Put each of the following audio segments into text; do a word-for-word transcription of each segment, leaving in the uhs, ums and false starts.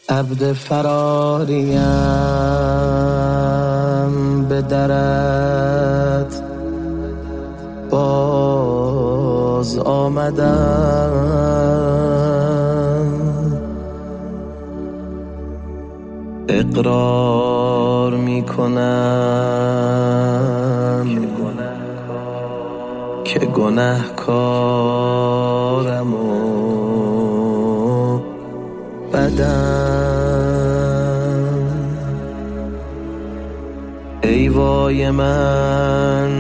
عبد فراریم به درت باز آمدم، اقرار می کنم که گنهکارم و بدم. ای وای من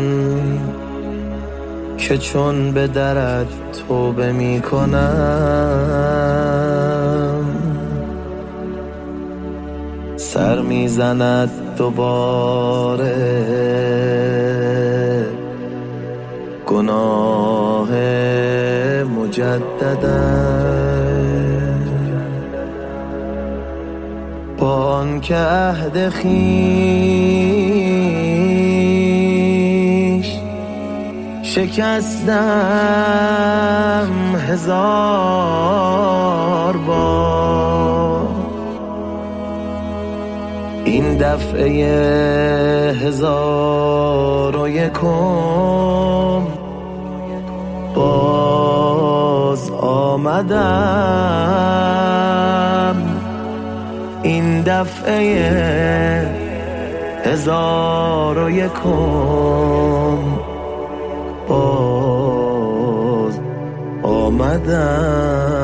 که چون به درت توبه می کنم، سر می زند دوباره گناه مجددم. با آنکه عهد خویش شکستم هزار بار، این دفعه هزار و یکم باز آمدم، این دفعه هزار و یکم باز آمدم.